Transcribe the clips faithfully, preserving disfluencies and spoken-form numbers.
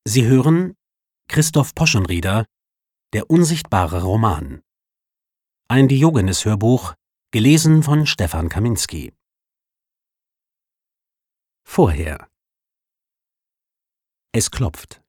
Sie hören Christoph Poschenrieder, Der unsichtbare Roman. Ein Diogenes-Hörbuch, gelesen von Stefan Kaminski. Vorher. Es klopft.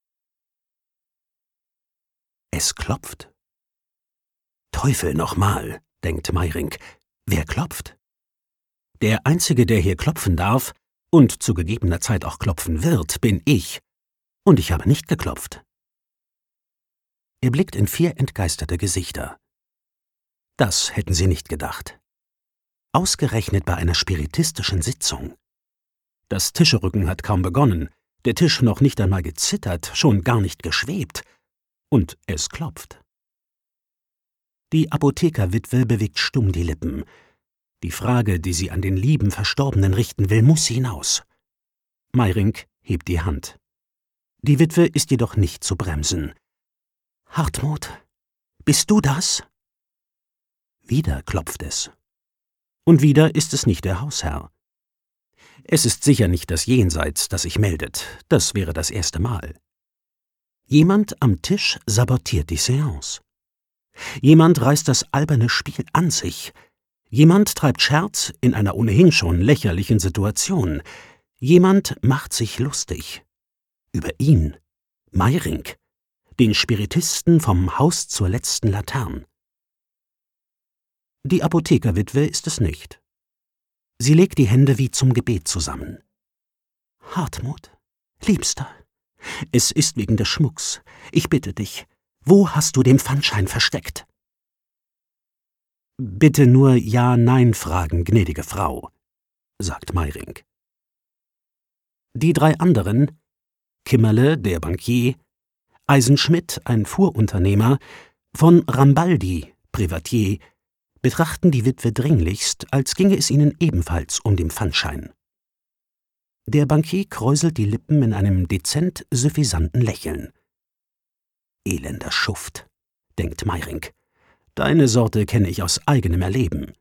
Es klopft? Teufel nochmal, denkt Meiring. Wer klopft? Der Einzige, der hier klopfen darf und zu gegebener Zeit auch klopfen wird, bin ich. Und ich habe nicht geklopft. Er blickt in vier entgeisterte Gesichter. Das hätten sie nicht gedacht. Ausgerechnet bei einer spiritistischen Sitzung. Das Tischerücken hat kaum begonnen, der Tisch noch nicht einmal gezittert, schon gar nicht geschwebt. Und es klopft. Die Apothekerwitwe bewegt stumm die Lippen. Die Frage, die sie an den lieben Verstorbenen richten will, muss hinaus. Meiring hebt die Hand. Die Witwe ist jedoch nicht zu bremsen. »Hartmut, bist du das?« Wieder klopft es. Und wieder ist es nicht der Hausherr. Es ist sicher nicht das Jenseits, das sich meldet, das wäre das erste Mal. Jemand am Tisch sabotiert die Seance. Jemand reißt das alberne Spiel an sich. Jemand treibt Scherz in einer ohnehin schon lächerlichen Situation. Jemand macht sich lustig. Über ihn, Meiring, den Spiritisten vom Haus zur letzten Laterne. Die Apothekerwitwe ist es nicht. Sie legt die Hände wie zum Gebet zusammen. »Hartmut, Liebster, es ist wegen des Schmucks. Ich bitte dich, wo hast du den Pfandschein versteckt?« »Bitte nur Ja-Nein fragen, gnädige Frau«, sagt Meiring. Die drei anderen, Kimmerle, der Bankier, Eisenschmidt, ein Fuhrunternehmer, von Rambaldi, Privatier, betrachten die Witwe dringlichst, als ginge es ihnen ebenfalls um den Pfandschein. Der Bankier kräuselt die Lippen in einem dezent suffisanten Lächeln. »Elender Schuft«, denkt Meiring, »deine Sorte kenne ich aus eigenem Erleben.«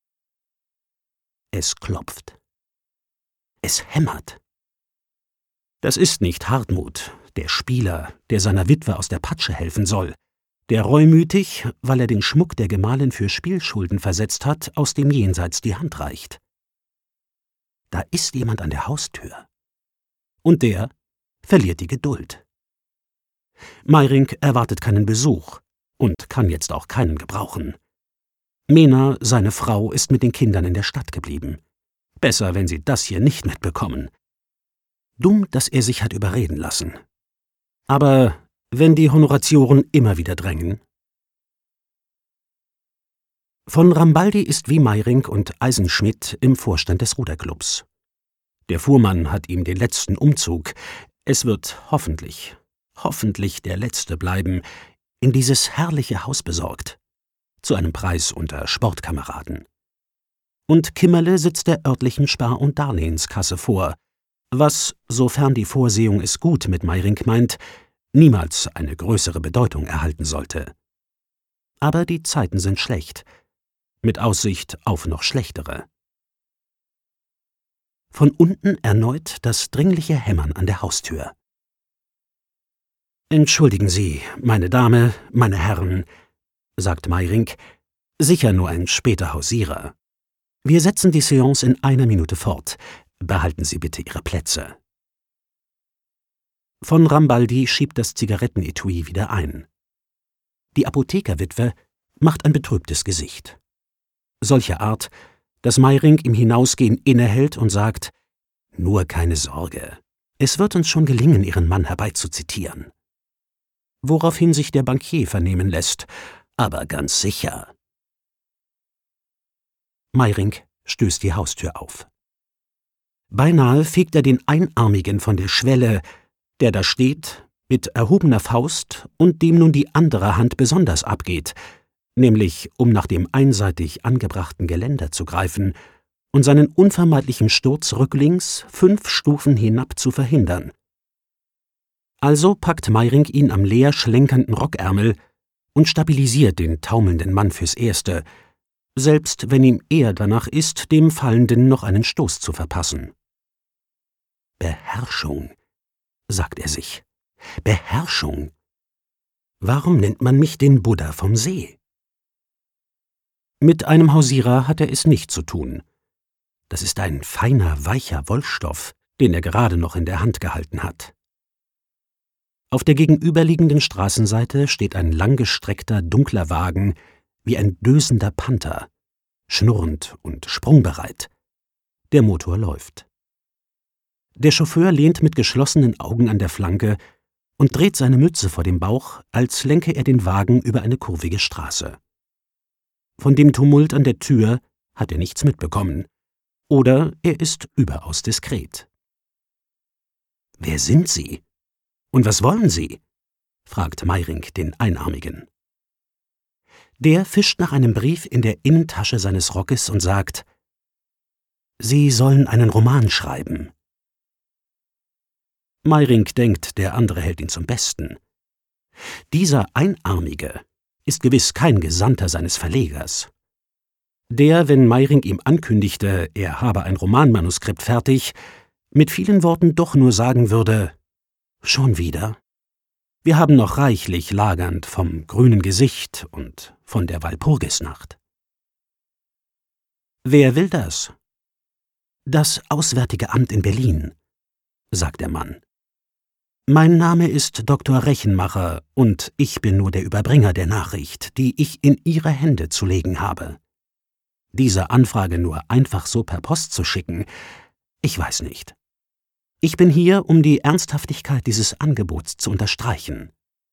Es klopft. Es hämmert. Das ist nicht Hartmut, der Spieler, der seiner Witwe aus der Patsche helfen soll, der reumütig, weil er den Schmuck der Gemahlin für Spielschulden versetzt hat, aus dem Jenseits die Hand reicht. Da ist jemand an der Haustür. Und der verliert die Geduld. Meiring erwartet keinen Besuch und kann jetzt auch keinen gebrauchen. Mena, seine Frau, ist mit den Kindern in der Stadt geblieben. Besser, wenn sie das hier nicht mitbekommen. Dumm, dass er sich hat überreden lassen. Aber wenn die Honoratioren immer wieder drängen. Von Rambaldi ist wie Meiring und Eisenschmidt im Vorstand des Ruderclubs. Der Fuhrmann hat ihm den letzten Umzug, es wird hoffentlich, hoffentlich der letzte bleiben, in dieses herrliche Haus besorgt, zu einem Preis unter Sportkameraden. Und Kimmerle sitzt der örtlichen Spar- und Darlehenskasse vor, was, sofern die Vorsehung es gut mit Meiring meint, niemals eine größere Bedeutung erhalten sollte. Aber die Zeiten sind schlecht, mit Aussicht auf noch schlechtere. Von unten erneut das dringliche Hämmern an der Haustür. »Entschuldigen Sie, meine Dame, meine Herren«, sagt Meiring, »sicher nur ein später Hausierer. Wir setzen die Seance in einer Minute fort. Behalten Sie bitte Ihre Plätze.« Von Rambaldi schiebt das Zigarettenetui wieder ein. Die Apothekerwitwe macht ein betrübtes Gesicht. Solcher Art, dass Meiring im Hinausgehen innehält und sagt, »Nur keine Sorge, es wird uns schon gelingen, Ihren Mann herbeizuzitieren.« Woraufhin sich der Bankier vernehmen lässt, aber ganz sicher. Meiring stößt die Haustür auf. Beinahe fegt er den Einarmigen von der Schwelle, der da steht, mit erhobener Faust und dem nun die andere Hand besonders abgeht, nämlich um nach dem einseitig angebrachten Geländer zu greifen und seinen unvermeidlichen Sturz rücklings fünf Stufen hinab zu verhindern. Also packt Meiring ihn am leer schlenkernden Rockärmel und stabilisiert den taumelnden Mann fürs Erste, selbst wenn ihm eher danach ist, dem Fallenden noch einen Stoß zu verpassen. »Beherrschung«, sagt er sich, Beherrschung. Warum nennt man mich den Buddha vom See? Mit einem Hausierer hat er es nicht zu tun. Das ist ein feiner, weicher Wollstoff, den er gerade noch in der Hand gehalten hat. Auf der gegenüberliegenden Straßenseite steht ein langgestreckter, dunkler Wagen wie ein dösender Panther, schnurrend und sprungbereit. Der Motor läuft. Der Chauffeur lehnt mit geschlossenen Augen an der Flanke und dreht seine Mütze vor dem Bauch, als lenke er den Wagen über eine kurvige Straße. Von dem Tumult an der Tür hat er nichts mitbekommen, oder er ist überaus diskret. »Wer sind Sie? Und was wollen Sie?« fragt Meiring den Einarmigen. Der fischt nach einem Brief in der Innentasche seines Rockes und sagt: »Sie sollen einen Roman schreiben.« Meiring denkt, der andere hält ihn zum Besten. Dieser Einarmige ist gewiss kein Gesandter seines Verlegers. Der, wenn Meiring ihm ankündigte, er habe ein Romanmanuskript fertig, mit vielen Worten doch nur sagen würde: »Schon wieder? Wir haben noch reichlich lagernd vom grünen Gesicht und von der Walpurgisnacht.« »Wer will das?« »Das Auswärtige Amt in Berlin«, sagt der Mann. »Mein Name ist Doktor Rechenmacher, und ich bin nur der Überbringer der Nachricht, die ich in Ihre Hände zu legen habe. Diese Anfrage nur einfach so per Post zu schicken, ich weiß nicht. Ich bin hier, um die Ernsthaftigkeit dieses Angebots zu unterstreichen.«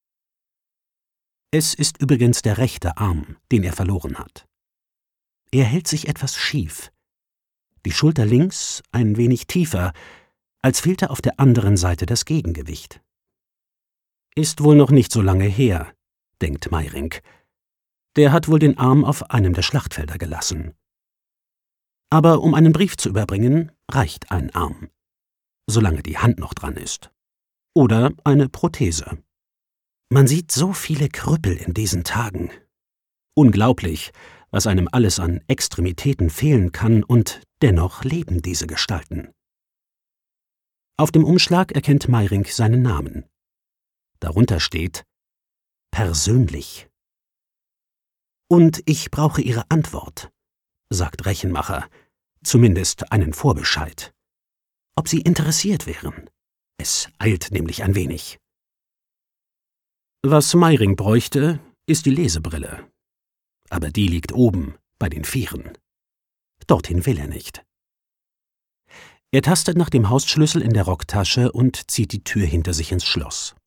Es ist übrigens der rechte Arm, den er verloren hat. Er hält sich etwas schief, die Schulter links ein wenig tiefer, als fehlte auf der anderen Seite das Gegengewicht. Ist wohl noch nicht so lange her, denkt Meiring. Der hat wohl den Arm auf einem der Schlachtfelder gelassen. Aber um einen Brief zu überbringen, reicht ein Arm, solange die Hand noch dran ist. Oder eine Prothese. Man sieht so viele Krüppel in diesen Tagen. Unglaublich, was einem alles an Extremitäten fehlen kann, und dennoch leben diese Gestalten. Auf dem Umschlag erkennt Meiring seinen Namen. Darunter steht: »Persönlich.« »Und ich brauche Ihre Antwort«, sagt Rechenmacher, »zumindest einen Vorbescheid. Ob Sie interessiert wären. Es eilt nämlich ein wenig.« Was Meiring bräuchte, ist die Lesebrille. Aber die liegt oben, bei den Vieren. Dorthin will er nicht. Er tastet nach dem Hausschlüssel in der Rocktasche und zieht die Tür hinter sich ins Schloss.